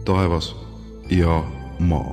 taevas ja maa.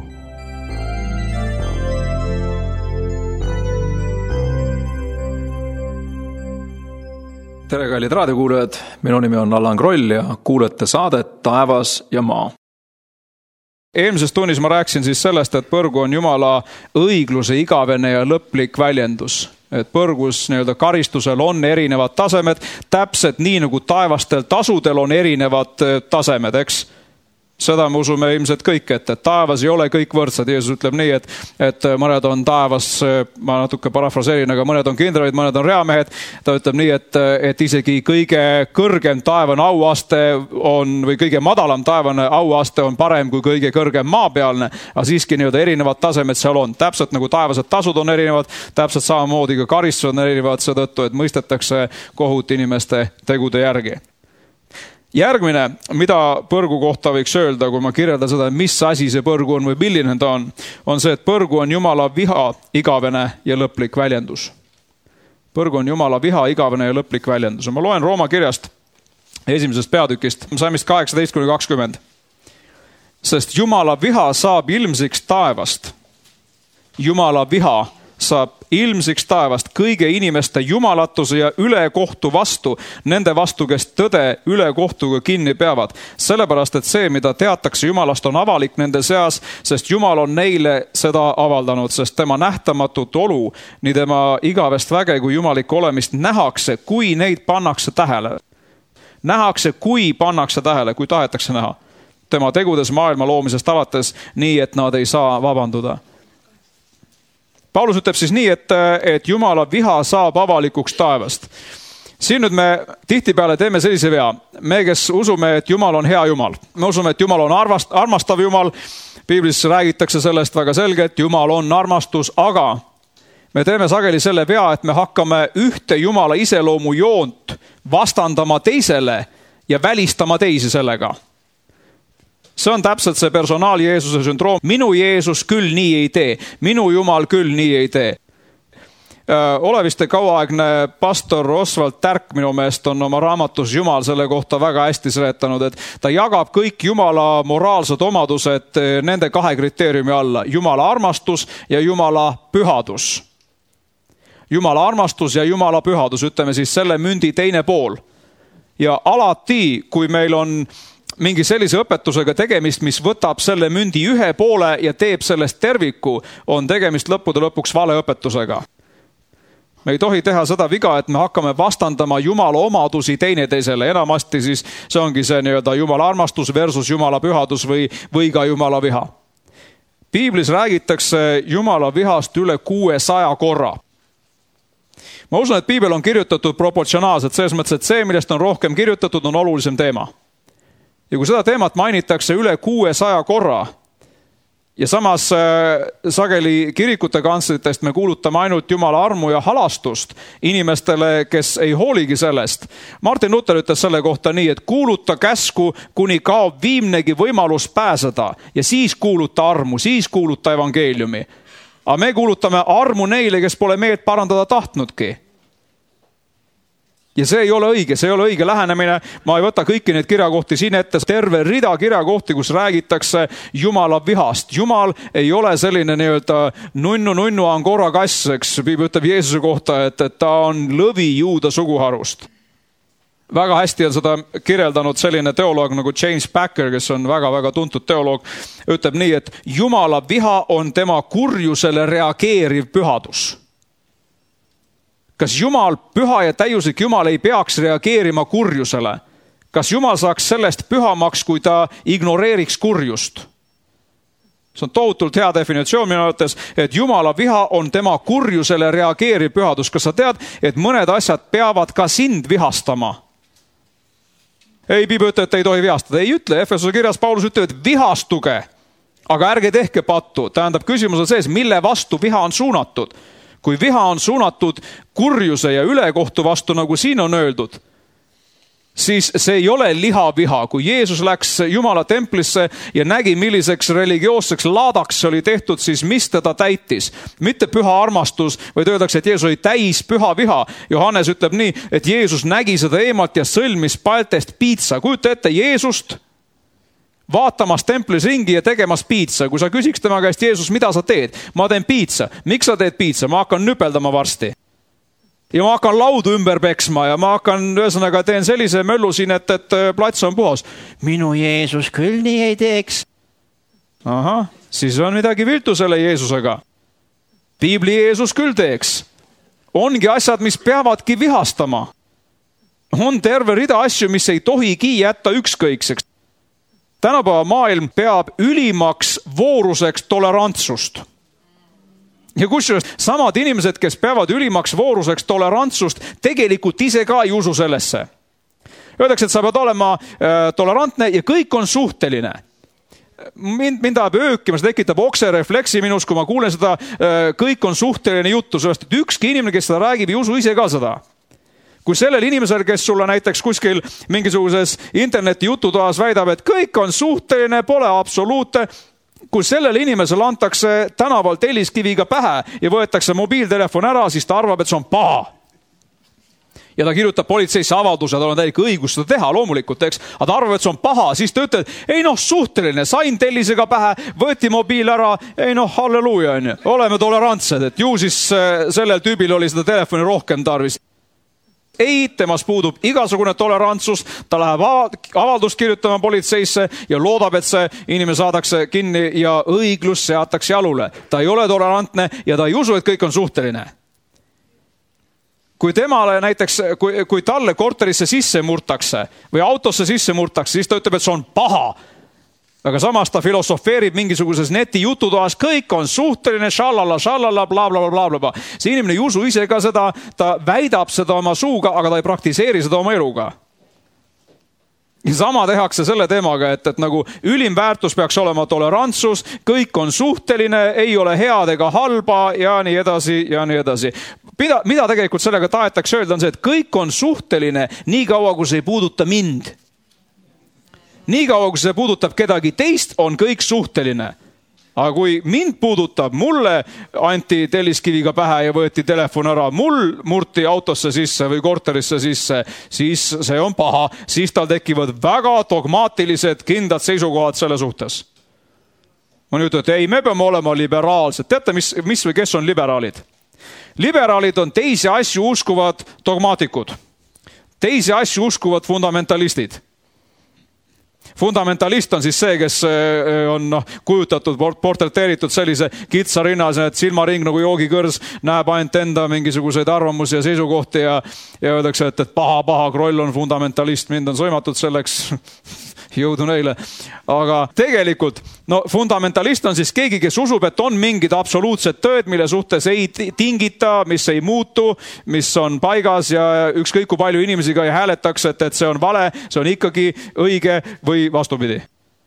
Tere, kallid raadiokuulajad, minu nimi on Allan Kroll ja kuulete saadet Taevas ja maa. Eelmises tunnis ma rääkisin siis sellest, et põrgu on Jumala õigluse igavene ja lõplik väljendus. Et põrgus karistusel on erinevad tasemed, täpselt nii nagu taevastel tasudel on erinevad tasemed, eks? Seda me usume ilmselt kõik, et taevas ei ole kõik võrdsed. Jeesus ütleb nii, et mõned on taevas, ma natuke parafraseerin, aga mõned on kindralid, mõned on reamehed. Ta ütleb nii, et isegi kõige kõrgem taevane auaste on, või kõige madalam taevane auaste on parem kui kõige kõrgem maapealne, aga siiski erinevad tasemed seal on. Täpselt nagu taevased tasud on erinevad, täpselt samamoodi ka karistused on erinevad seetõttu, et mõistetakse kohut inimeste tegude järgi. Järgmine, mida põrgu kohta võiks öelda, kui ma kirjeldan seda, mis asi see põrgu on või milline ta on see, et põrgu on Jumala viha, igavene ja lõplik väljendus. Põrgu on Jumala viha, igavene ja lõplik väljendus. Ma loen Rooma kirjast esimesest peatükist, salmist 18-20. Sest Jumala viha saab ilmsiks taevast. Jumala viha saab ilmsiks taevast kõige inimeste jumalatuse ja ülekohtu vastu, nende vastu, kes tõde ülekohtuga kinni peavad. Sellepärast, et see, mida teatakse Jumalast, on avalik nende seas, sest Jumal on neile seda avaldanud, sest tema nähtamatut olu, nii tema igavest väge kui jumalikku olemist nähakse, kui neid pannakse tähele. Nähakse, kui pannakse tähele, kui tahetakse näha. Tema tegudes maailma loomisest alates nii, et nad ei saa vabanduda. Paulus ütleb siis nii, et Jumala viha saab avalikuks taevast. Siin nüüd me tihtipeale teeme sellise vea. Me, kes usume, et Jumal on hea Jumal. Me usume, et Jumal on armastav Jumal. Piiblis räägitakse sellest väga selgelt, Jumal on armastus, aga me teeme sageli selle vea, et me hakkame ühte Jumala iseloomu joont vastandama teisele ja välistama teisi sellega. See on täpselt see personaal Jeesuse sündroom. Minu Jeesus küll nii ei tee. Minu Jumal küll nii ei tee. Oleviste kauaaegne pastor Oswald Tärk minu meelest on oma raamatus Jumal selle kohta väga hästi seletanud, et ta jagab kõik Jumala moraalsed omadused nende kahe kriteeriumi alla. Jumala armastus ja Jumala pühadus. Jumala armastus ja Jumala pühadus, ütleme siis selle mündi teine pool. Ja alati, kui meil on mingi sellise õpetusega tegemist, mis võtab selle mündi ühe poole ja teeb sellest terviku, on tegemist lõppude lõpuks valeõpetusega. Me ei tohi teha seda viga, et me hakkame vastandama Jumala omadusi teineteisele. Enamasti siis see ongi see Jumala armastus versus Jumala pühadus või ka Jumala viha. Piiblis räägitakse Jumala vihast üle 600 korra. Ma usun, et Piibel on kirjutatud proportsionaalselt, selles mõttes, et see, millest on rohkem kirjutatud, on olulisem teema. Ja kui seda teemat mainitakse üle 600 korra ja samas sageli kirikute kantslitest me kuulutame ainult Jumala armu ja halastust inimestele, kes ei hooligi sellest. Martin Luther ütles selle kohta nii, et kuuluta käsku, kuni kaob viimnegi võimalus pääseda ja siis kuuluta armu, siis kuuluta evangeeliumi. Aga me kuulutame armu neile, kes pole meelt parandada tahtnudki. Ja see ei ole õige lähenemine. Ma ei võta kõiki neid kirjakohti siin ette. Terve rida kirjakohti, kus räägitakse Jumala vihast. Jumal ei ole selline nunnu angora kass, eks Piibel ütleb Jeesuse kohta, et ta on lõvi juuda suguharust. Väga hästi on seda kirjeldanud selline teoloog nagu James Packer, kes on väga tuntud teoloog, ütleb nii, et Jumala viha on tema kurjusele reageeriv pühadus. Kas Jumal, püha ja täiuslik Jumal ei peaks reageerima kurjusele? Kas Jumal saaks sellest pühamaks, kui ta ignoreeriks kurjust? See on tohutult hea definitsioon minu arvates, et Jumala viha on tema kurjusele reageeriv pühadus. Kas sa tead, et mõned asjad peavad ka sind vihastama? Ei, Piibel ütleb, et ei tohi vihastada. Ei ütle, Efesuse kirjas Paulus ütleb, et vihastuge, aga ärge tehke pattu. Tähendab, küsimus on sees, mille vastu viha on suunatud. Kui viha on suunatud kurjuse ja ülekohtu vastu, nagu siin on öeldud, siis see ei ole lihaviha. Kui Jeesus läks Jumala templisse ja nägi, milliseks religioosseks laadaks oli tehtud, siis mis teda täitis? Mitte püha armastus, vaid öeldakse, et Jeesus oli täis püha viha. Johannes ütleb nii, et Jeesus nägi seda eemalt ja sõlmis paltest piitsa. Kujuta ette Jeesust, vaatamas templis ringi ja tegemas piitsa. Kui sa küsiks tema käest, Jeesus, mida sa teed? Ma teen piitsa. Miks sa teed piitsa? Ma hakkan nüpeldama varsti. Ja ma hakkan laudu ümber peksma ja ma hakkan, ühesõnaga, teen sellise möllu siin, et plats on puhas. Minu Jeesus küll nii ei teeks. Ahah, siis on midagi viltu selle Jeesusega. Piibli Jeesus küll teeks. Ongi asjad, mis peavadki vihastama. On terve rida asju, mis ei tohigi jätta ükskõikseks. Tänapäeva maailm peab ülimaks vooruseks tolerantsust. Ja kusjuures samad inimesed, kes peavad ülimaks vooruseks tolerantsust, tegelikult ise ka ei usu sellesse. Öeldakse, et sa pead olema tolerantne ja kõik on suhteline. Mind tahab öökima, see tekitab okserefleksi minus, kui ma kuulen seda, kõik on suhteline juttu, sellest, et ükski inimene, kes seda räägib, ei usu ise ka seda. Kui sellel inimesel, kes sulle näiteks kuskil mingisuguses interneti jututoas väidab, et kõik on suhteline, pole absoluutne, kui sellel inimesel antakse tänaval telliskiviga pähe ja võetakse mobiiltelefon ära, siis ta arvab, et see on paha. Ja ta kirjutab politseisse avalduse, tal on täielik õigus seda teha loomulikult, eks. Aga ta arvab, et see on paha, siis ta ütleb, ei noh, suhteline, sain tellisega pähe, võeti mobiil ära, ei noh, halleluuja, oleme tolerantsed, et ju siis sellel tüübil oli seda telefoni rohkem tarvis. Ei, temas puudub igasugune tolerantsus, ta läheb avaldust kirjutama politseisse ja loodab, et see inimene saadakse kinni ja õiglus seatakse jalule. Ta ei ole tolerantne ja ta ei usu, et kõik on suhteline. Kui temale näiteks, kui talle korterisse sisse murtakse või autosse sisse murtakse, siis ta ütleb, et see on paha. Aga samas ta filosofeerib mingisuguses neti jututoas, kõik on suhteline, šallala, bla, bla, bla, bla, bla. See inimene ei usu ise ka seda, ta väidab seda oma suuga, aga ta ei praktiseeri seda oma eluga. Ja sama tehakse selle teemaga, et nagu ülim väärtus peaks olema tolerantsus, kõik on suhteline, ei ole head ega halba ja nii edasi ja nii edasi. Mida tegelikult sellega tahetakse öelda on see, et kõik on suhteline nii kaua, kui see ei puuduta mind. Nii kaua, kui see puudutab kedagi teist, on kõik suhteline. Aga kui mind puudutab, mulle anti telliskiviga pähe ja võeti telefon ära, mul murti autosse sisse või korterisse sisse, siis see on paha. Siis tal tekivad väga dogmaatilised kindlad seisukohad selle suhtes. Ma nüüd ütlen, et ei, me peame olema liberaalsed. Teate, mis või kes on liberaalid? Liberaalid on teisi asju uskuvad dogmaatikud. Teisi asju uskuvad fundamentalistid. Fundamentalist on siis see, kes on kujutatud, portreteeritud sellise kitsa rinnas, et silmaring nagu joogikõrs näeb ainult enda mingisuguseid arvamusi ja seisukohti ja öeldakse, et paha Kroll on fundamentalist, mind on sõimatud selleks, jõudu neile. Aga tegelikult fundamentalist on siis keegi, kes usub, et on mingid absoluutsed tööd, mille suhtes ei tingita, mis ei muutu, mis on paigas ja ükskõik kui palju inimesi ka ei hääletaks, et see on vale, see on ikkagi õige või vastupidi.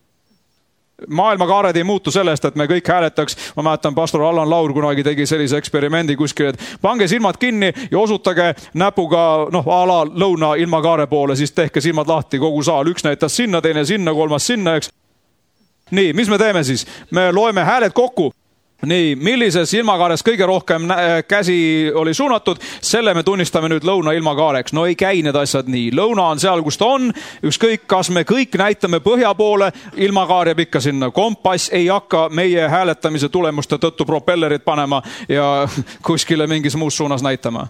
Maailmakaared ei muutu sellest, et me kõik hääletaks. Ma mäletan, pastor Allan Laur kunagi tegi sellise eksperimendi kuskil, et pange silmad kinni ja osutage näpuga ala lõuna ilmakaare poole, siis tehke silmad lahti kogu saal. Üks näitas sinna, teine sinna, kolmas sinna, eks. Nii, mis me teeme siis? Me loeme hääled kokku. Nii, millises ilmakaares kõige rohkem käsi oli suunatud, selle me tunnistame nüüd lõuna ilmakaareks. No ei käi need asjad nii. Lõuna on seal, kus ta on. Ükskõik, kas me kõik näitame põhja poole, ilmakaar jääb ikka sinna. Kompass ei hakka meie hääletamise tulemuste tõttu propellerit panema ja kuskile mingis muus suunas näitama.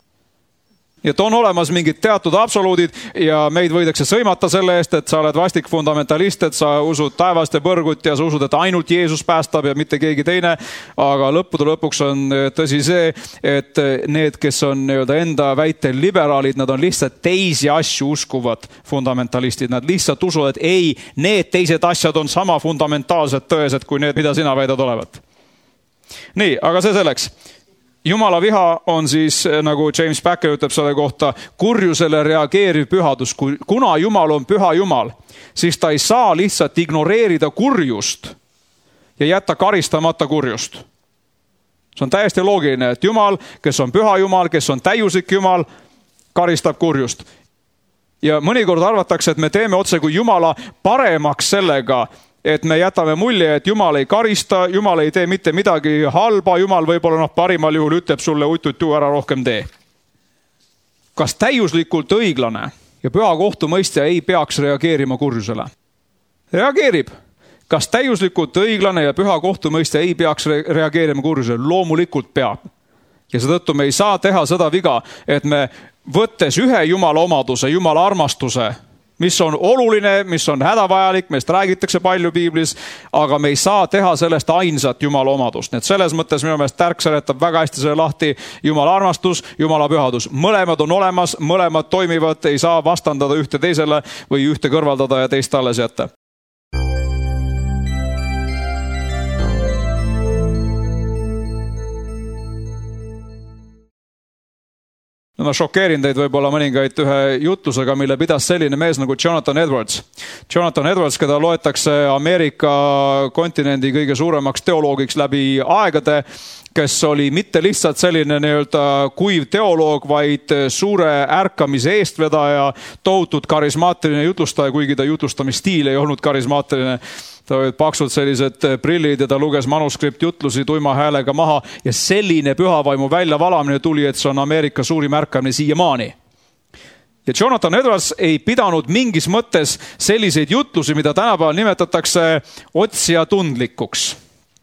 Ja on olemas mingid teatud absoluudid ja meid võidakse sõimata selle eest, et sa oled vastik fundamentalist, et sa usud taevast ja põrgut ja sa usud, et ainult Jeesus päästab ja mitte keegi teine. Aga lõppude lõpuks on tõsi see, et need, kes on enda väitel liberaalid, nad on lihtsalt teisi asju uskuvad fundamentalistid. Nad lihtsalt usuvad, et ei, need teised asjad on sama fundamentaalsed tõesed kui need, mida sina väidad olevat. Nii, aga see selleks. Jumala viha on siis, nagu James Packer ütleb selle kohta, kurjusele reageeriv pühadus. Kuna Jumal on püha Jumal, siis ta ei saa lihtsalt ignoreerida kurjust ja jätta karistamata kurjust. See on täiesti loogiline, et Jumal, kes on püha Jumal, kes on täiuslik Jumal, karistab kurjust. Ja mõnikord arvatakse, et me teeme otse kui Jumala paremaks sellega, et me jätame mulje, et Jumal ei karista, Jumal ei tee mitte midagi halba, Jumal võib-olla parimal juhul ütleb sulle ututu ära rohkem tee. Kas täiuslikult õiglane ja püha kohtumõistja ei peaks reageerima kurjusele? Reageerib. Kas täiuslikult õiglane ja püha kohtumõistja ei peaks reageerima kurjusele? Loomulikult peab. Ja seetõttu me ei saa teha seda viga, et me võttes ühe Jumala omaduse, Jumala armastuse, mis on oluline, mis on hädavajalik, meist räägitakse palju piiblis, aga me ei saa teha sellest ainsat Jumala omadust. Nii et selles mõttes minu meelest Tärk seletab väga hästi selle lahti: Jumala armastus, Jumala pühadus. Mõlemad on olemas, mõlemad toimivad, ei saa vastandada ühte teisele või ühte kõrvaldada ja teist alles jätta. No ma šokeerin teid võib-olla mõningaid ühe jutlusega, mille pidas selline mees nagu Jonathan Edwards. Jonathan Edwards, keda loetakse Ameerika kontinendi kõige suuremaks teoloogiks läbi aegade, kes oli mitte lihtsalt selline kuiv teoloog, vaid suure ärkamise eestvedaja, tohutult karismaatiline jutlustaja, kuigi ta jutlustamisstiil ei olnud karismaatiline. Ta olid paksud sellised prillid ja ta luges manuskriptjutlusi tuima häälega maha ja selline pühavaimu väljavalamine tuli, et see on Ameerika suurim ärkamine siiamaani. Ja Jonathan Edwards ei pidanud mingis mõttes selliseid jutlusi, mida tänapäeval nimetatakse otsijatundlikuks,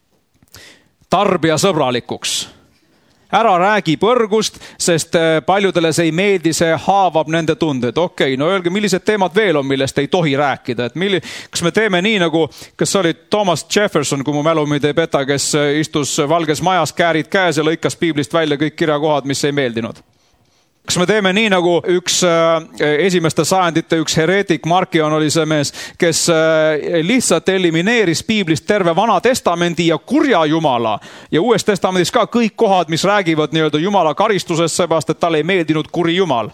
tarbijasõbralikuks. Ära räägi põrgust, sest paljudele see ei meeldi, see haavab nende tunded. Okei, no öelge, millised teemad veel on, millest ei tohi rääkida. Kas me teeme nii nagu, kas oli Thomas Jefferson, kui mu mälumid ei peta, kes istus valges majas, käärid käes ja lõikas piiblist välja kõik kirjakohad, mis ei meeldinud? Kas me teeme nii nagu üks esimeste sajandite üks hereetik Markion oli see mees, kes lihtsalt elimineeris piiblist terve Vana Testamendi ja kurja Jumala ja Uues Testamendis ka kõik kohad, mis räägivad Jumala karistusest, seepärast, et talle ei meeldinud kuri Jumal.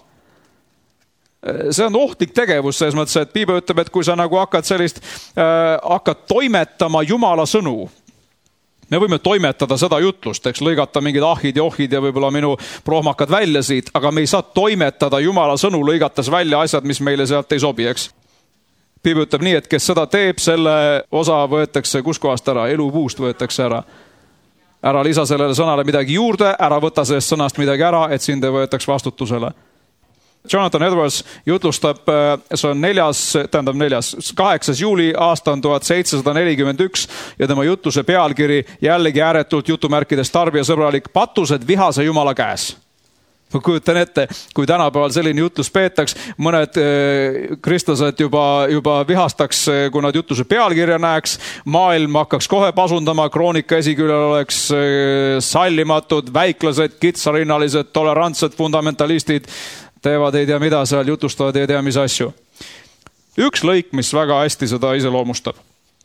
See on ohtlik tegevus selles mõttes, et piibel ütleb, et kui sa nagu hakkad toimetama Jumala sõnu, me võime toimetada seda jutlust, lõigata mingid ahid ja ohid ja võib-olla minu prohmakad välja siit, aga me ei saa toimetada Jumala sõnu, lõigates välja asjad, mis meile sealt ei sobi, eks? Piibel ütleb nii, et kes seda teeb, selle osa võetakse kuskohast ära, elupuust võetakse ära. Ära lisa sellele sõnale midagi juurde, ära võta sellest sõnast midagi ära, et sind ei võetaks vastutusele. Jonathan Edwards jutlustab, see on 8. juuli aasta on 1741 ja tema jutluse pealkiri jällegi ääretult jutumärkides tarbijasõbralik: patused vihase Jumala käes. Ma kujutan ette, kui tänapäeval selline jutlus peetaks, mõned kristlased juba vihastaks, kui nad jutluse pealkirja näeks, maailm hakkaks kohe pasundama, kroonika esiküljel oleks sallimatud, väiklased, kitsarinnalised, tolerantsed fundamentalistid, teevad ei tea mida seal, jutustavad ei tea mis asju. Üks lõik, mis väga hästi seda iseloomustab.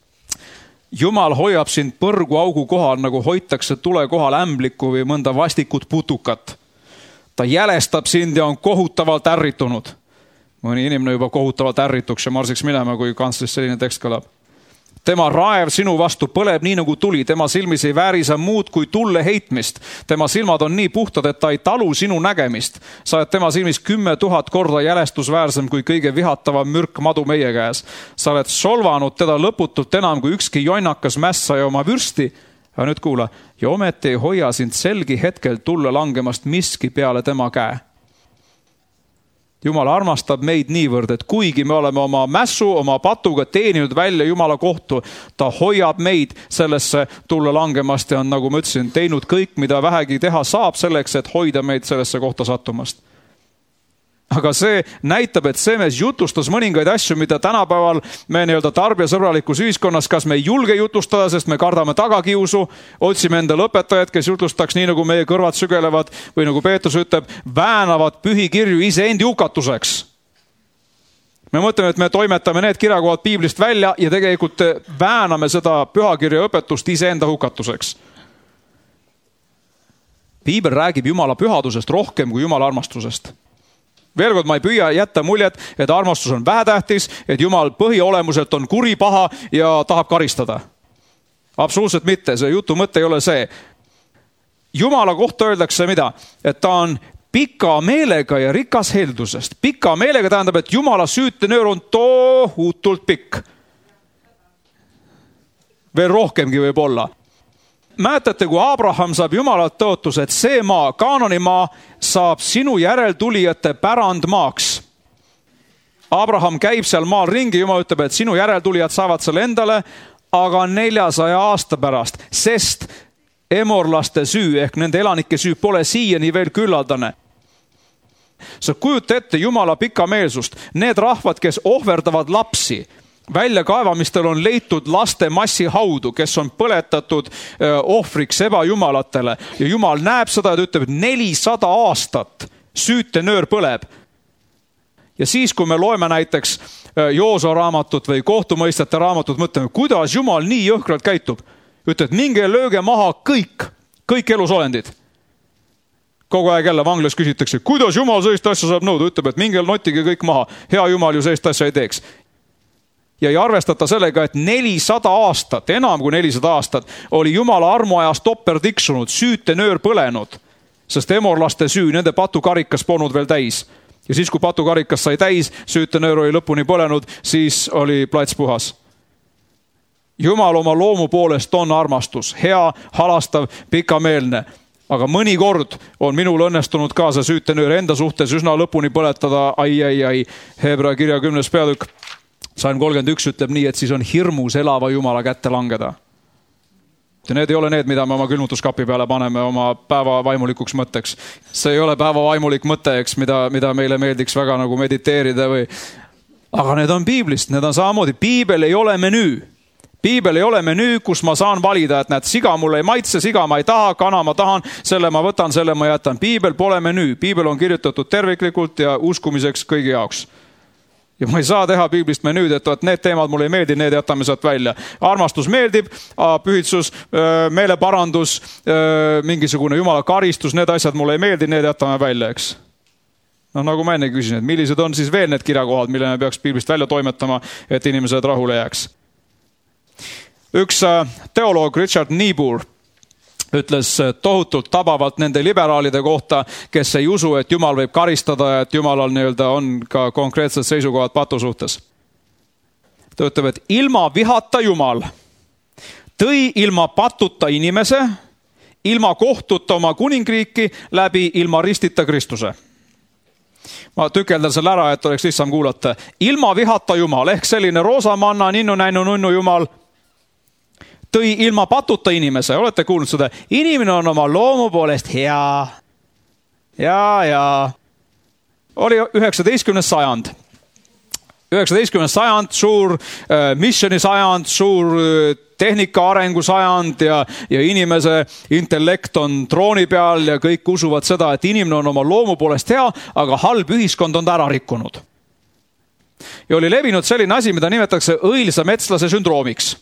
Jumal hoiab sind põrguaugu kohal, nagu hoitakse tule kohal ämblikku või mõnda vastikut putukat. Ta jälestab sind ja on kohutavalt ärritunud. Mõni inimene juba kohutavalt ärrituks ja marsiks minema, kui kantslis selline tekst kõlab. Tema raev sinu vastu põleb nii nagu tuli, tema silmis ei vääri sa muud kui tulle heitmist. Tema silmad on nii puhtad, et ta ei talu sinu nägemist. Sa oled tema silmis 10 000 korda jälestusväärsem kui kõige vihatavam mürk madu meie käes. Sa oled solvanud teda lõputult enam kui ükski jonnakas mässaja oma vürsti. Aga nüüd kuula, ja ometi ei hoia sind selgi hetkel tulle langemast miski peale tema käe. Jumal armastab meid niivõrd, et kuigi me oleme oma mässu, oma patuga teeninud välja Jumala kohtu, ta hoiab meid sellesse tulla langemast ja on, nagu ma ütlesin, teinud kõik, mida vähegi teha saab selleks, et hoida meid sellesse kohta sattumast. Aga see näitab, et see mees jutlustas mõningaid asju, mida tänapäeval me tarbijasõbralikus ühiskonnas, kas me ei julge jutlustada, sest me kardame tagakiusu, otsime endale õpetajad, kes jutlustaks nii, nagu meie kõrvad sügelevad või nagu Peetrus ütleb, väänavad pühikirju iseendi hukatuseks. Me mõtleme, et me toimetame need kirjakohad piiblist välja ja tegelikult vääname seda pühakirja õpetust iseenda hukatuseks. Piibel räägib Jumala pühadusest rohkem kui Jumala armastusest. Veel kord, ma ei püüa jätta muljet, et armastus on vähetähtis, et Jumal põhiolemuselt on kuri, paha ja tahab karistada. Absoluutselt mitte, see jutu mõte ei ole see. Jumala kohta öeldakse mida? Et ta on pika meelega ja rikas heldusest. Pika meelega tähendab, et Jumala süütenöör on tohutult pikk. Veel rohkemgi võib olla. Mäletate, kui Abraham saab Jumalalt tõotus, et see maa, Kaanani maa, saab sinu järeltulijate pärandmaaks. Abraham käib seal maal ringi, Jumal ütleb, et sinu järeltulijad saavad selle endale, aga 400 aasta pärast, sest emorlaste süü ehk nende elanike süü pole siiani veel küllaldane. Sa kujuta ette Jumala pikameelsust. Need rahvad, kes ohverdavad lapsi, väljakaevamistel on leitud laste massihaudu, kes on põletatud ohvriks ebajumalatele ja Jumal näeb seda ja ütleb, et 400 aastat süütenöör põleb. Ja siis, kui me loeme näiteks Jooso raamatut või kohtumõistjate raamatut, mõtleme, kuidas Jumal nii jõhkralt käitub. Ütleb, minge lööge maha kõik elusolendid. Kogu aeg jälle vanglas küsitakse, kuidas Jumal sellist asja saab nõuda. Ütleb, et minge notige kõik maha. Hea Jumal ju sellist asja ei teeks. Ja ei arvestata sellega, et 400 aastat, enam kui 400 aastat, oli Jumala armuajas topper tiksunud, süütenöör põlenud, sest emorlaste süü, nende patukarikas polnud veel täis. Ja siis, kui patukarikas sai täis, süütenöör oli lõpuni põlenud, siis oli plats puhas. Jumal oma loomu poolest on armastus, hea, halastav, pikameelne. Aga mõnikord on minul õnnestunud ka see süütenöör enda suhtes üsna lõpuni põletada. Hebra kirja 10. peatükk, Salm 31 ütleb nii, et siis on hirmus elava Jumala kätte langeda. Ja need ei ole need, mida me oma külmutuskapi peale paneme oma päeva vaimulikuks mõtteks. See ei ole päeva vaimulik mõte, eks, mida meile meeldiks väga nagu mediteerida või. Aga need on piiblist, need on samamoodi. Piibel ei ole menüü. Piibel ei ole menüü, kus ma saan valida, et näed, siga mulle ei maitse, siga ma ei taha, kana ma tahan, selle ma võtan, selle ma jätan. Piibel pole menüü. Piibel on kirjutatud terviklikult ja uskumiseks kõigi jaoks. Ja ma ei saa teha piiblist menüüd, et need teemad mulle ei meeldi, need jätame sealt välja. Armastus meeldib, pühitsus, meeleparandus, mingisugune Jumala karistus, need asjad mulle ei meeldi, need jätame välja, eks. No nagu ma enne küsin, et millised on siis veel need kirjakohad, mille me peaks piiblist välja toimetama, et inimesed rahule jääks. Üks teoloog Richard Niebuhr ütles tohutult tabavalt nende liberaalide kohta, kes ei usu, et Jumal võib karistada ja et Jumalal on ka konkreetsed seisukohad patu suhtes. Ta ütleb, et ilma vihata Jumal tõi ilma patuta inimese, ilma kohtuta oma kuningriiki läbi ilma ristita Kristuse. Ma tükeldan selle ära, et oleks lihtsam kuulata. Ilma vihata Jumal ehk selline roosamanna, ninnu, näinu, nunnu Jumal tõi ilma patuta inimese. Olete kuulnud seda? Inimene on oma loomu poolest hea. Ja. Oli 19. sajand. 19. sajand, suur missioni sajand, suur tehnika arengu sajand ja inimese intellekt on trooni peal ja kõik usuvad seda, et inimene on oma loomu poolest hea, aga halb ühiskond on ta ära rikkunud. Ja oli levinud selline asi, mida nimetatakse õilsa metslase sündroomiks.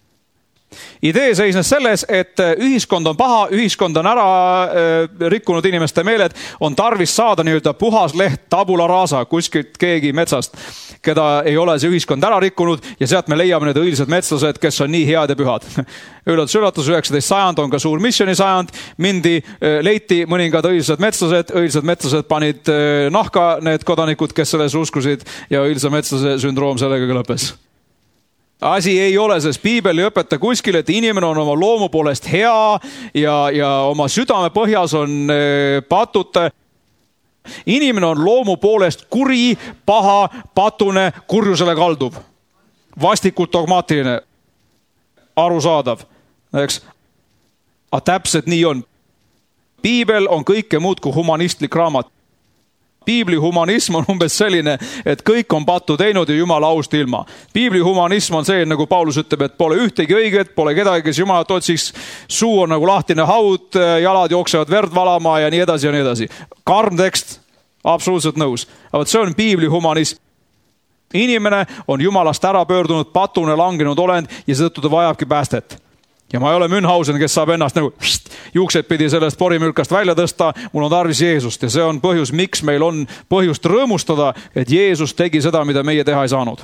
Idee seisnes selles, et ühiskond on paha, ühiskond on ära rikkunud inimeste meeled, on tarvis saada nii-öelda puhas leht, tabula rasa, kuskilt keegi metsast, keda ei ole see ühiskond ära rikkunud ja sealt me leiame need õilsad metslased, kes on nii head ja pühad. Üllatus, 19. sajand on ka suur missioni sajand, leiti mõningad õilsad metslased panid nahka need kodanikud, kes selles uskusid ja õilsa metslase sündroom sellega lõppes. Asi ei ole, sest Piibel ei õpeta kuskil, et inimene on oma loomu poolest hea ja oma südame põhjas on patute. Inimene on loomu poolest kuri, paha, patune, kurjusele kalduv. Vastikult dogmaatiline, arusaadav. Eks? Aga täpselt nii on. Piibel on kõike muud kui humanistlik raamat. Piibli humanism on umbes selline, et kõik on pattu teinud ja Jumala aust ilma. Piibli humanism on selline, nagu Paulus ütleb, et pole ühtegi õiget, pole kedagi, kes Jumalat otsiks, suu on nagu lahtine haud, jalad jooksevad verd valama ja nii edasi ja nii edasi. Karm tekst, absoluutselt nõus. Aga see on Piibli humanism. Inimene on Jumalast ära pöördunud, patune langenud olend ja seetõttu ta vajabki päästet. Ja ma ei ole Münchhausen, kes saab ennast nagu juuksed pidi sellest porimülkast välja tõsta. Mul on tarvis Jeesust ja see on põhjus, miks meil on põhjust rõõmustada, et Jeesus tegi seda, mida meie teha ei saanud.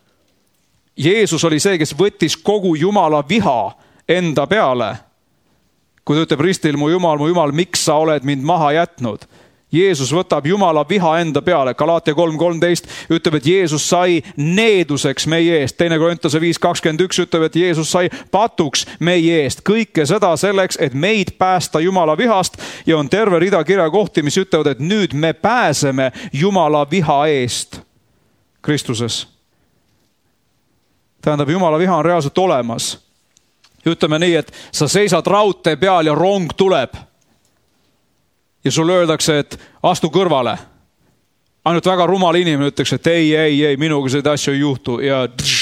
Jeesus oli see, kes võttis kogu Jumala viha enda peale. Kui ta ütleb ristil, mu Jumal, miks sa oled mind maha jätnud? Jeesus võtab Jumala viha enda peale. Galaatia 3.13 ütleb, et Jeesus sai needuseks meie eest. 2. Korintuse 5.21 ütleb, et Jeesus sai patuks meie eest. Kõike seda selleks, et meid päästa Jumala vihast ja on terve rida kirjakohti, mis ütlevad, et nüüd me pääseme Jumala viha eest Kristuses. Tähendab, Jumala viha on reaalselt olemas. Ütleme nii, et sa seisad raudtee peal ja rong tuleb. Ja sulle öeldakse, et astu kõrvale. Ainult väga rumal inimene ütleks, et ei, minuga seda asju ei juhtu. Ja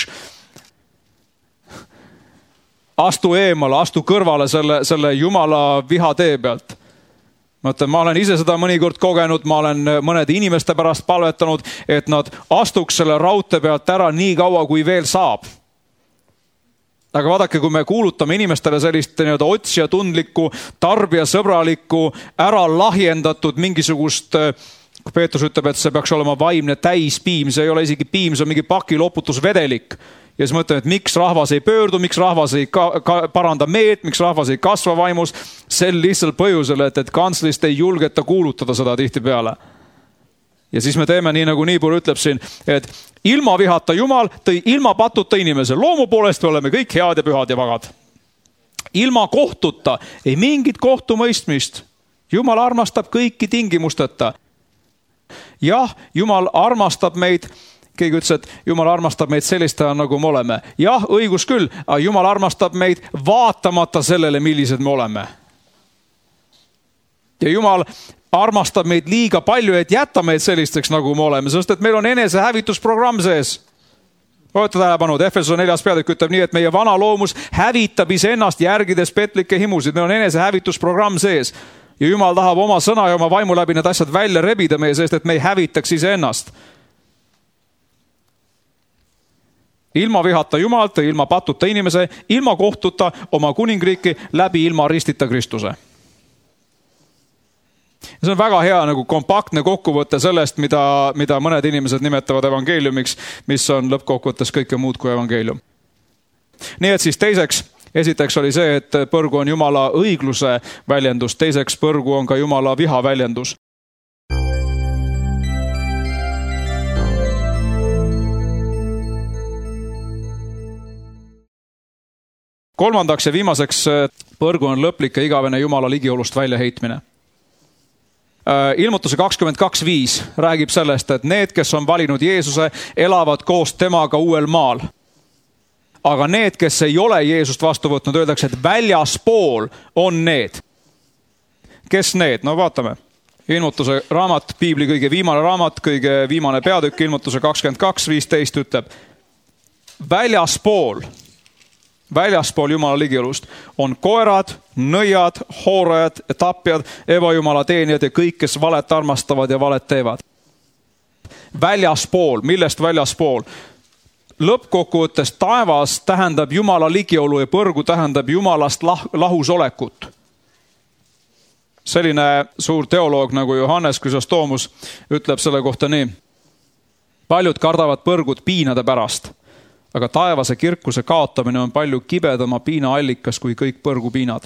astu eemale, astu kõrvale selle Jumala viha tee pealt. Ma olen ise seda mõnikord kogenud, ma olen mõnede inimeste pärast palvetanud, et nad astuks selle raudtee pealt ära nii kaua, kui veel saab. Aga vaadake, kui me kuulutame inimestele sellist otsija tundlikku, tarbijasõbralikku, ära lahjendatud mingisugust, kui Peetrus ütleb, et see peaks olema vaimne täispiim, see ei ole isegi piim, see on mingi pakiloputusvedelik. Ja siis mõtlen, et miks rahvas ei pöördu, miks rahvas ei paranda meelt, miks rahvas ei kasva vaimus, sel lihtsalt põhjusel, et kantslist ei julgeta kuulutada seda tihtipeale. Ja siis me teeme nii, nagu Niibur ütleb siin, et ilma vihata Jumal tõi ilma patuta inimese. Loomu poolest me oleme kõik head ja pühad ja vagad. Ilma kohtuta, ei mingit kohtumõistmist. Jumal armastab kõiki tingimusteta. Jah, Jumal armastab meid. Keegi ütles, et Jumal armastab meid sellistajana, nagu me oleme. Jah, õigus küll, aga Jumal armastab meid vaatamata sellele, millised me oleme. Ja Jumal armastab meid liiga palju, et jätta meid sellisteks, nagu me oleme, sest et meil on enesehävitusprogramm sees. Olete tähelepanud, Efesuse 4. peatükk ütleb nii, et meie vana loomus hävitab iseennast järgides petlikke himusid. Meil on enesehävitusprogramm sees. Ja Jumal tahab oma sõna ja oma vaimu läbi need asjad välja rebida meie seest, et me ei hävitaks iseennast. Ilma vihata Jumalt, ilma patuta inimese, ilma kohtuta oma kuningriiki läbi ilma ristita Kristuse. See on väga hea nagu kompaktne kokkuvõte sellest, mida mõned inimesed nimetavad evangeeliumiks, mis on lõppkokkuvõttes kõike muud kui evangeelium. Nii et siis esiteks oli see, et põrgu on Jumala õigluse väljendus, teiseks põrgu on ka Jumala viha väljendus. Kolmandaks ja viimaseks põrgu on lõplik ja igavene Jumala ligiolust väljaheitmine. Ilmutuse 22.5 räägib sellest, et need, kes on valinud Jeesuse, elavad koos temaga uuel maal. Aga need, kes ei ole Jeesust vastu võtnud, öeldakse, et väljaspool on need. Kes need? No vaatame. Ilmutuse raamat, Piibli kõige viimane raamat, kõige viimane peatükk, Ilmutuse 22.15 ütleb, väljaspool Jumala ligiolust on koerad, nõiad, hoorajad, tapjad, ebajumala teenijad ja kõik, kes valet armastavad ja valet teevad. Väljaspool, millest väljaspool? Lõppkokkuvõttes taevas tähendab Jumala ligiolu ja põrgu tähendab Jumalast lahusolekut. Selline suur teoloog nagu Johannes Chrysostomos ütleb selle kohta nii. Paljud kardavad põrgut piinade pärast. Aga taevase kirkuse kaotamine on palju kibedama piina allikas kui kõik põrgupiinad.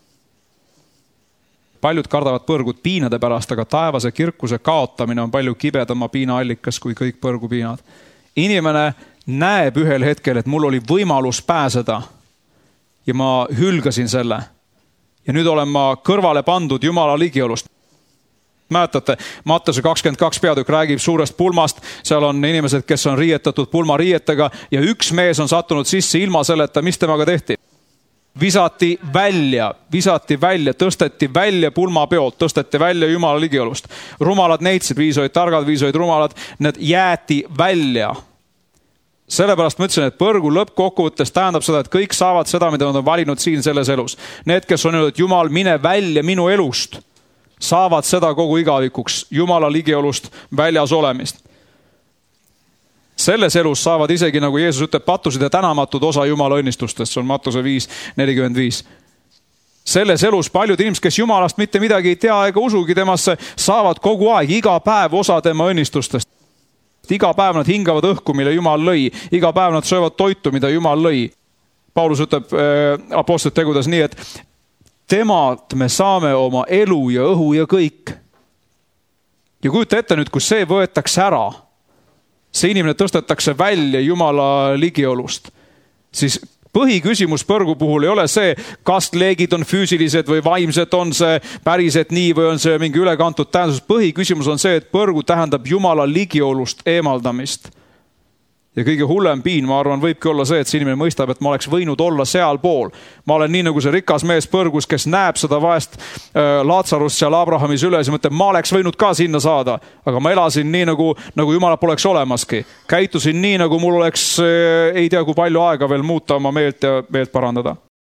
Paljud kardavad põrgut piinade pärast, aga taevase kirkuse kaotamine on palju kibedama piina allikas kui kõik põrgupiinad. Inimene näeb ühel hetkel, et mul oli võimalus pääseda ja ma hülgasin selle. Ja nüüd olen ma kõrvale pandud Jumala ligiolust. Mäletate, Matteuse 22 peatükk räägib suurest pulmast, seal on inimesed, kes on riietatud pulmariietega ja üks mees on sattunud sisse ilma selleta, mis temaga tehti. Visati välja, tõsteti välja pulmapeolt, tõsteti välja Jumala ligiolust. Rumalad neitsid, 5 olid targad, 5 olid rumalad, need jäeti välja. Sellepärast ma ütlesin, et põrgu lõppkokkuvõttes tähendab seda, et kõik saavad seda, mida nad on valinud siin selles elus. Need, kes on öelnud, et Jumal, mine välja minu elust, saavad seda kogu igavikuks, Jumala ligiolust väljas olemist. Selles elus saavad isegi, nagu Jeesus ütleb, pattusid ja tänamatud osa Jumala õnnistustest, see on Mattuse 5.45. Selles elus paljud inimesed, kes Jumalast mitte midagi ei tea ega usugi temasse, saavad kogu aeg, iga päev osa tema õnnistustest. Iga päev nad hingavad õhku, mille Jumal lõi. Iga päev nad söövad toitu, mida Jumal lõi. Paulus ütleb apostlite tegudes nii, et temalt me saame oma elu ja õhu ja kõik. Ja kujuta ette nüüd, kui see võetakse ära, see inimene tõstetakse välja Jumala ligiolust, siis põhiküsimus põrgu puhul ei ole see, kas leegid on füüsilised või vaimsed, on see päriselt nii või on see mingi ülekantud tähendus. Põhiküsimus on see, et põrgu tähendab Jumala ligiolust eemaldamist. Ja kõige hullem piin, ma arvan, võibki olla see, et see inimene mõistab, et ma oleks võinud olla seal pool. Ma olen nii nagu see rikas mees põrgus, kes näeb seda vaest Laatsarust seal Abrahamis üles ja mõtleb, ma oleks võinud ka sinna saada. Aga ma elasin nii nagu Jumalat poleks olemaski. Käitusin nii, nagu mul oleks, ei tea kui palju aega veel muuta oma meelt ja meelt parandada.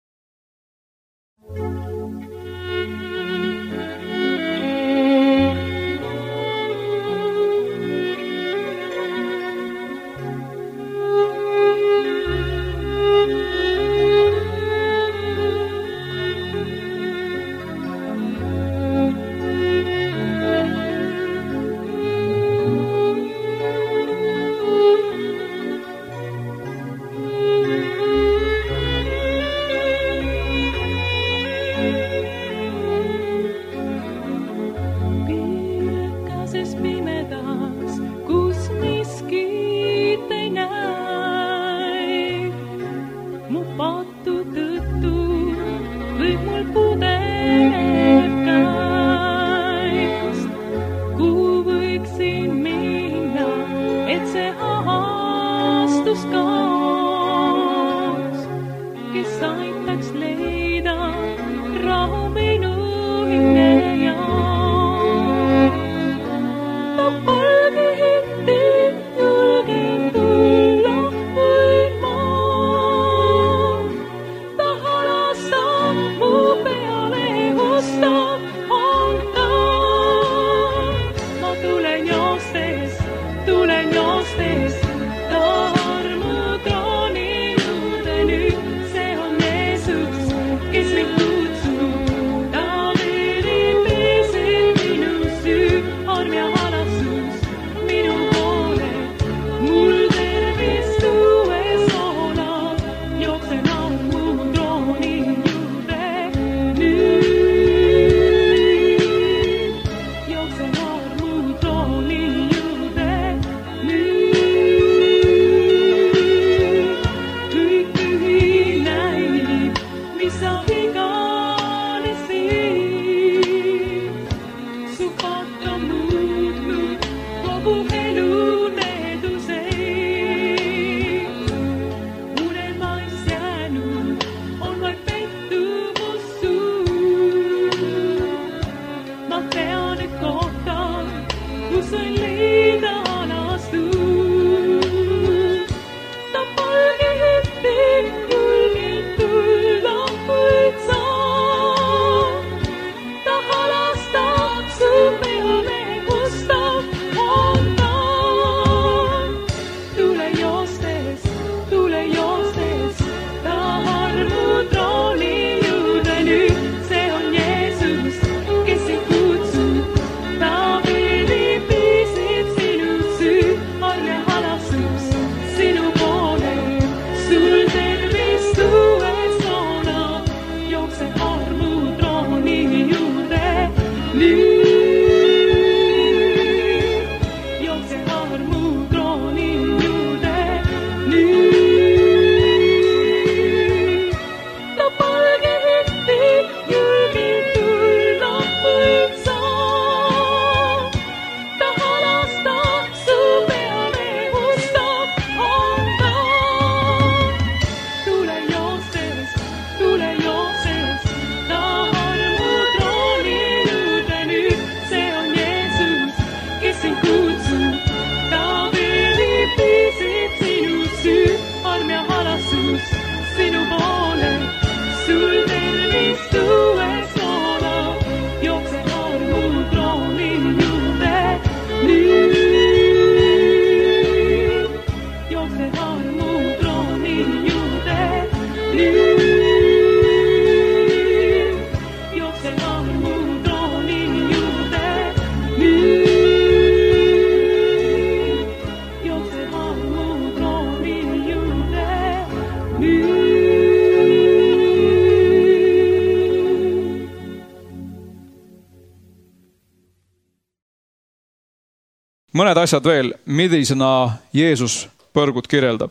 Mõned asjad veel, millisena Jeesus põrgut kirjeldab.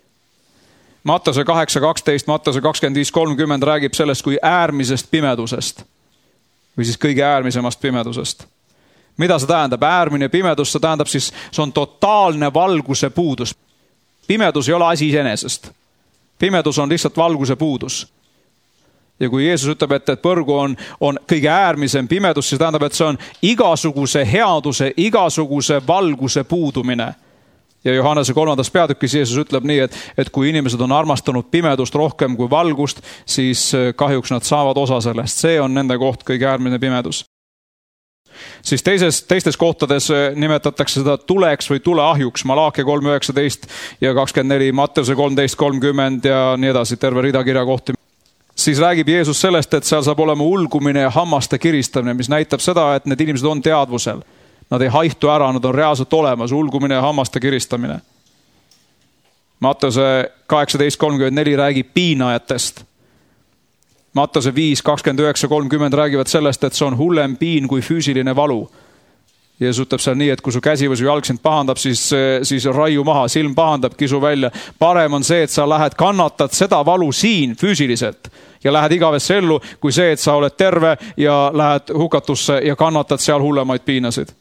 Mattuse 8.12, Mattuse 25.30 räägib sellest kui äärmisest pimedusest või siis kõige äärmisemast pimedusest. Mida see tähendab? Äärmine pimedus, see tähendab siis, see on totaalne valguse puudus. Pimedus ei ole asi iseenesest. Pimedus on lihtsalt valguse puudus. Ja kui Jeesus ütleb, et põrgu on kõige äärmisem pimedus, siis tähendab, et see on igasuguse headuse, igasuguse valguse puudumine. Ja Johannese 3. peatükis Jeesus ütleb nii, et kui inimesed on armastanud pimedust rohkem kui valgust, siis kahjuks nad saavad osa sellest. See on nende koht kõige äärmine pimedus. Siis teistes kohtades nimetatakse seda tuleks või tuleahjuks, Malaakia 3.19 ja 24, Matteuse 13.30 ja nii edasi, terve rida kirjakohti. Siis räägib Jeesus sellest, et seal saab olema ulgumine ja hammaste kiristamine, mis näitab seda, et need inimesed on teadvusel. Nad ei haihtu ära, nad on reaalselt olemas, ulgumine ja hammaste kiristamine. Matteuse 18.34 räägib piinajatest. Matteuse 5.29.30 räägivad sellest, et see on hullem piin kui füüsiline valu. Jeesus ütleb seal nii, et kui su käsi või su jalg sind pahandab, siis raiu maha, silm pahandab, kisu välja. Parem on see, et sa lähed kannatad seda valu siin füüsiliselt ja lähed igavesse ellu, kui see, et sa oled terve ja lähed hukatusse ja kannatad seal hullemaid piinasid.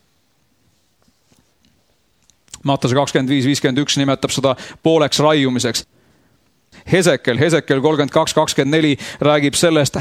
Matteuse 25.51 nimetab seda pooleks raiumiseks. Hesekel 32.24 räägib sellest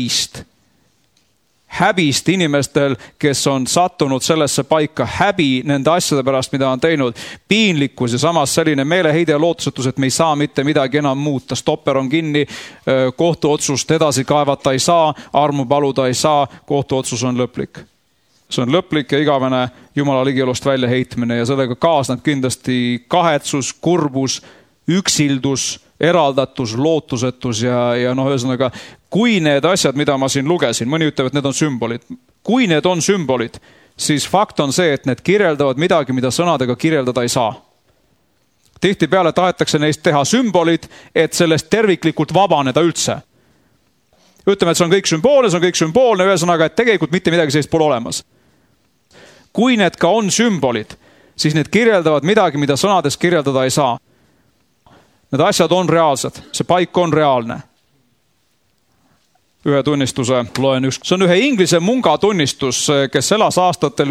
häbist inimestel, kes on sattunud sellesse paika, häbi nende asjade pärast, mida on teinud, piinlikkus ja samas selline meeleheide ja lootusetus, et me ei saa mitte midagi enam muuta. Stopper on kinni, kohtuotsust edasi kaevata ei saa, armu paluda ei saa, kohtuotsus on lõplik. See on lõplik ja igavene Jumala ligiolust välja heitmine ja sellega kaasneb kindlasti kahetsus, kurbus, üksildus, eraldatus, lootusetus ja ühesõnaga, kui need asjad, mida ma siin lugesin, mõni ütleb, et need on sümbolid. Kui need on sümbolid, siis fakt on see, et need kirjeldavad midagi, mida sõnadega kirjeldada ei saa. Tihtipeale tahetakse neist teha sümbolid, et sellest terviklikult vabaneda üldse. Ütleme, et see on kõik sümboolne, ühesõnaga, et tegelikult mitte midagi sellist pole olemas. Kui need ka on sümbolid, siis need kirjeldavad midagi, mida sõnades kirjeldada ei saa. Need asjad on reaalsed, see paik on reaalne. Ühe tunnistuse loen üks. See on ühe Inglise munga tunnistus, kes elas aastatel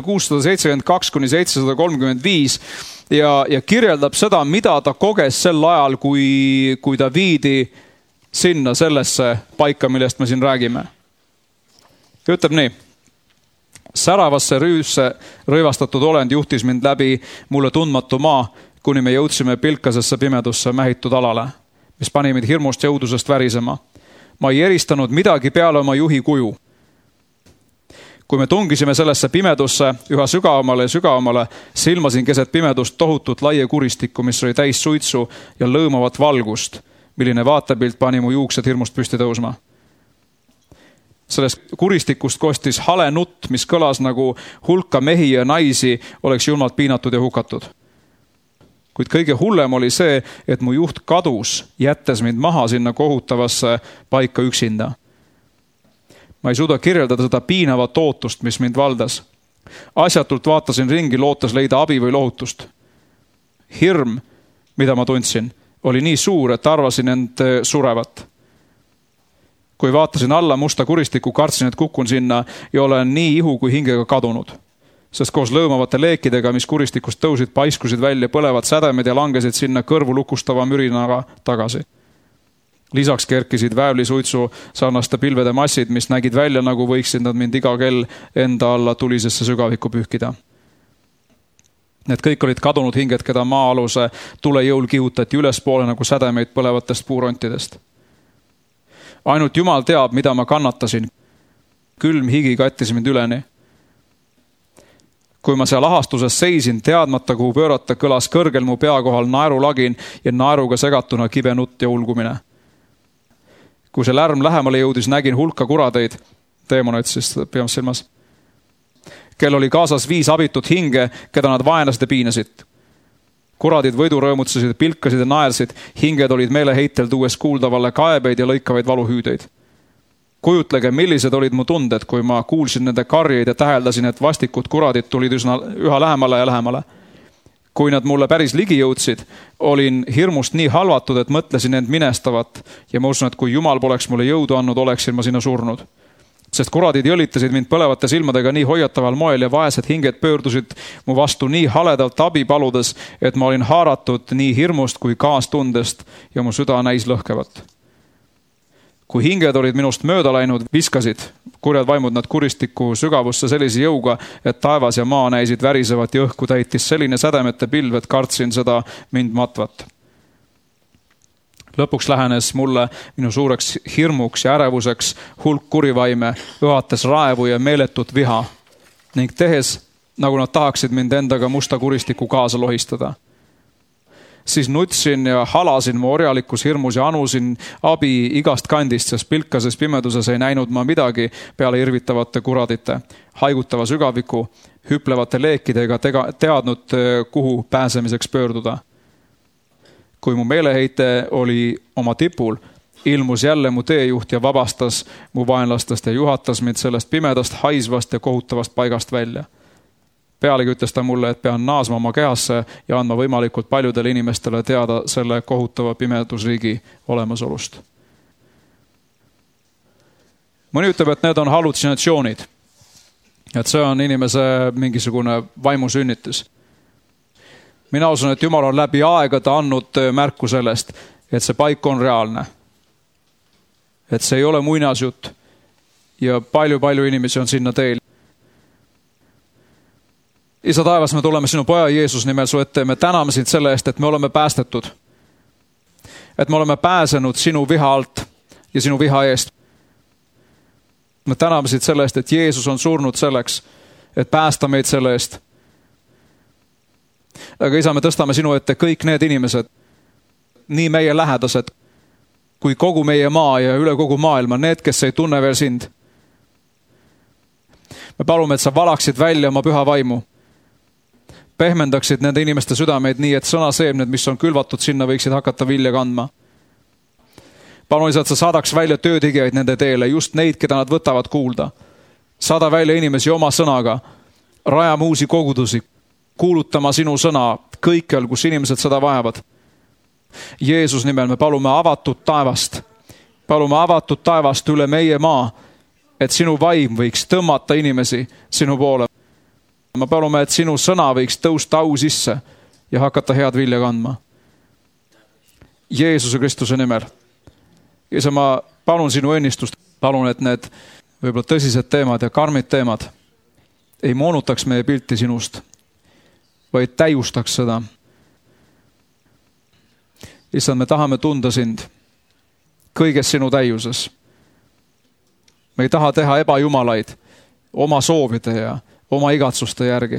672–735 ja kirjeldab seda, mida ta koges sel ajal, kui ta viidi sinna sellesse paika, millest me siin räägime. Ütleb nii. Säravasse rüüsse rõivastatud olend juhtis mind läbi mulle tundmatu maa, kuni me jõudsime pilkasesse pimedusse mähitud alale, mis pani meid hirmust ja õudusest värisema. Ma ei eristanud midagi peale oma juhi kuju. Kui me tungisime sellesse pimedusse üha sügavamale ja sügavamale, silmasin keset pimedust tohutut laie kuristikku, mis oli täis suitsu ja lõõmavat valgust, milline vaatepilt pani mu juuksed hirmust püsti tõusma. Sellest kuristikust kostis hale nutt, mis kõlas nagu hulka mehi ja naisi oleks julmalt piinatud ja hukatud. Kuid kõige hullem oli see, et mu juht kadus, jättes mind maha sinna kohutavasse paika üksinda. Ma ei suuda kirjeldada seda piinavat ootust, mis mind valdas. Asjatult vaatasin ringi, lootes leida abi või lohutust. Hirm, mida ma tundsin, oli nii suur, et arvasin end surevat. Kui vaatasin alla musta kuristiku, kartsin, et kukun sinna ja olen nii ihu kui hingega kadunud. Sest koos lõõmavate leekidega, mis kuristikust tõusid, paiskusid välja põlevad sädemed ja langesid sinna kõrvu lukustava mürinaga tagasi. Lisaks kerkisid väävlisuitsu sarnaste pilvede massid, mis nägid välja, nagu võiksid nad mind iga kell enda alla tulisesse sügavikku pühkida. Need kõik olid kadunud hinged, keda maa-aluse tulejõul kihutati ülespoole nagu sädemeid põlevatest puurontidest. Ainult Jumal teab, mida ma kannatasin. Külm higi kattis mind üleni. Kui ma seal ahastuses seisin, teadmata kuhu pöörata, kõlas kõrgel mu pea kohal naerulagin ja naeruga segatuna kibe nutt ja ulgumine. Kui see lärm lähemale jõudis, nägin hulka kuradeid, teemoneid siis peame silmas, kel oli kaasas 5 abitut hinge, keda nad vaenlasid ja piinasid. Kuradid võidu rõõmutsesid, pilkasid ja naersid, hinged olid meeleheitel tuues kuuldavalle kaebeid ja lõikavaid valuhüüdeid. Kujutlege, millised olid mu tunded, kui ma kuulsin nende karjeid ja täheldasin, et vastikud kuradid tulid üha lähemale ja lähemale. Kui nad mulle päris ligi jõudsid, olin hirmust nii halvatud, et mõtlesin end minestavat ja ma usun, et kui Jumal poleks mulle jõudu andnud, oleksin ma sinna surnud. Sest kuradid jõlitasid mind põlevate silmadega nii hoiataval moel ja vaesed hinged pöördusid mu vastu nii haledalt abi paludes, et ma olin haaratud nii hirmust kui kaastundest ja mu süda näis lõhkevat. Kui hinged olid minust mööda läinud, viskasid kurjad vaimud nad kuristiku sügavusse sellise jõuga, et taevas ja maa näisid värisevat ja õhku täitis selline sädemete pilv, et kartsin seda mind matvat. Lõpuks lähenes mulle minu suureks hirmuks ja ärevuseks hulk kurivaime, õhates raevu ja meeletut viha ning tehes, nagu nad tahaksid mind endaga musta kuristiku kaasa lohistada. Siis nutsin ja halasin mu orjalikus hirmus ja anusin abi igast kandist, sest pilkases pimeduses ei näinud ma midagi peale irvitavate kuradite, haigutava sügaviku, hüplevate leekidega teadnud, kuhu pääsemiseks pöörduda. Kui mu meeleheite oli oma tipul, ilmus jälle mu teejuht ja vabastas mu vaenlastest ja juhatas mind sellest pimedast, haisvast ja kohutavast paigast välja. Pealegi ütles ta mulle, et pean naasma oma kehasse ja andma võimalikult paljudele inimestele teada selle kohutava pimedusriigi olemasolust. Mõni ütleb, et need on hallutsinatsioonid. Et see on inimese mingisugune vaimusünnitus. Mina usun, et Jumal on läbi aegade andnud märku sellest, et see paik on reaalne. Et see ei ole muinasjutt ja palju inimesi on sinna teel. Isa taevas, me tuleme sinu poja Jeesus nimel su ette ja me täname sind selle eest, et me oleme päästetud. Et me oleme pääsenud sinu viha alt ja sinu viha eest. Me täname sind selle eest, et Jeesus on surnud selleks, et päästa meid selle eest. Aga isa, me tõstame sinu ette kõik need inimesed, nii meie lähedased, kui kogu meie maa ja üle kogu maailma, need, kes ei tunne veel sind. Me palume, et sa valaksid välja oma püha vaimu. Pehmendaksid nende inimeste südameid nii, et sõnaseemned, mis on külvatud sinna, võiksid hakata vilja kandma. Palun isa, et sa saadaks välja töötegijaid nende teele, just neid, keda nad võtavad kuulda. Saada välja inimesi oma sõnaga, rajama uusi kogudusi, kuulutama sinu sõna kõikjal, kus inimesed seda vajavad. Jeesus nimel me palume avatud taevast. Palume avatud taevast üle meie maa, et sinu vaim võiks tõmmata inimesi sinu poole. Me palume, et sinu sõna võiks tõusta au sisse ja hakata head vilja kandma. Jeesuse Kristuse nimel. Isa, ma palun sinu õnnistust. Palun, et need võib-olla tõsised teemad ja karmid teemad ei moonutaks meie pilti sinust, vaid täiustaks seda. Issand, me tahame tunda sind kõiges sinu täiuses. Me ei taha teha ebajumalaid oma soovide ja oma igatsuste järgi.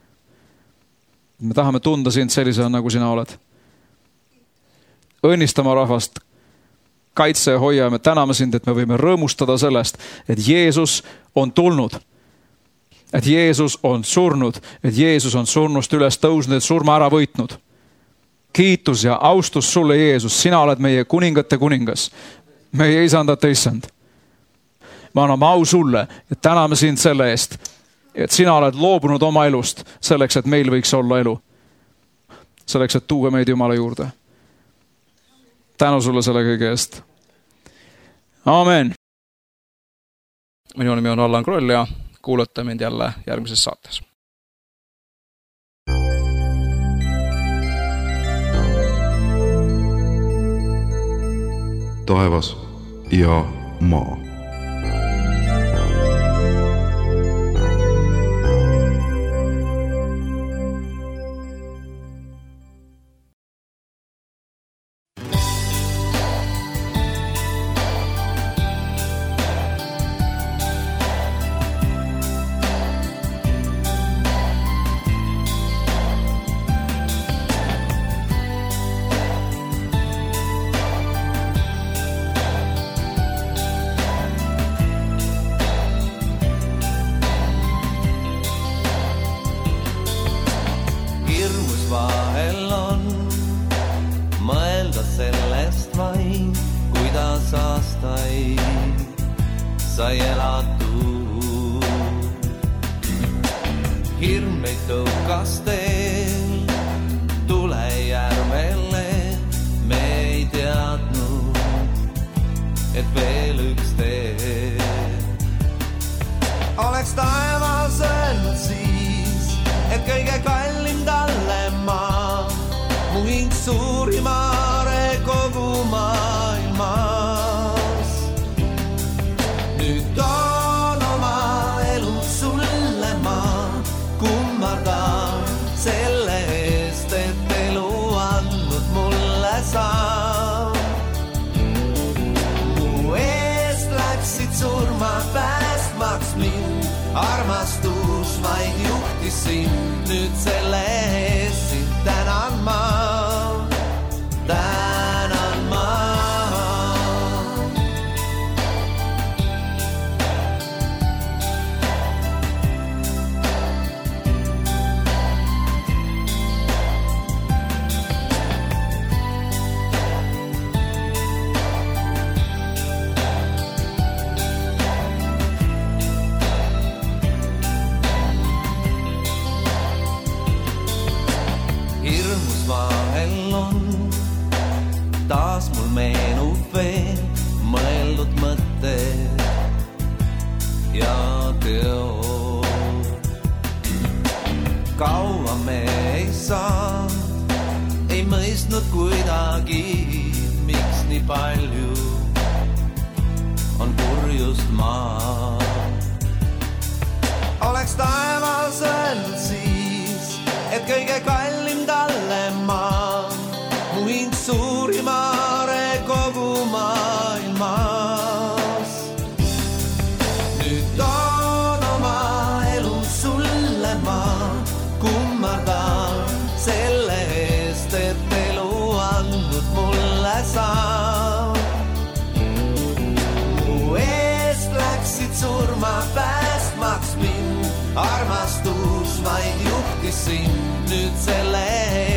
Me tahame tunda sind sellisena, nagu sina oled. Õnnistama rahvast, kaitse ja hoia. Me täname sind, et me võime rõõmustada sellest, et Jeesus on tulnud. Et Jeesus on surnud, et Jeesus on surnust üles tõusnud, et surma ära võitnud. Kiitus ja austus sulle, Jeesus. Sina oled meie kuningate kuningas, meie isandate issand. Me anname au sulle ja täname sind selle eest, et sina oled loobunud oma elust selleks, et meil võiks olla elu. Selleks, et tuua meid Jumala juurde. Tänu sulle selle kõige eest. Amen. Minu nimi on Allan Kroll ja kuulata mind jälle järgmises saates. Taevas ja maa. sai elatud. Hirm meid tõukas teel tulejärvele, me ei teadnud, et veel üks tee. suurim aare kogu maailmas. Nüüd toon oma elu sulle ma kummardan selle eest, et elu andnud mulle saa. Mu eest läksid surma päästmaks mind, armastus vaid juhtis sind, nüüd selle eest sind tänan ma, tänan ma. Hirmus vahel on, taas mul meenub veel mõeldud mõtted ja teod. Kaua me ei saa, ei mõistnud kuidagi, miks nii palju on kurjust maa. Oleks taevas öelnud siis, et kõige kallim talle maa, mu hind suurim aare kogu maailmas. Nüüd toon oma elu sulle ma kummardan selle eest, et elu andnud mulle saa. Mu eest läksid surma päästmaks mind, armastus vaid juhtis sind, nüüd selle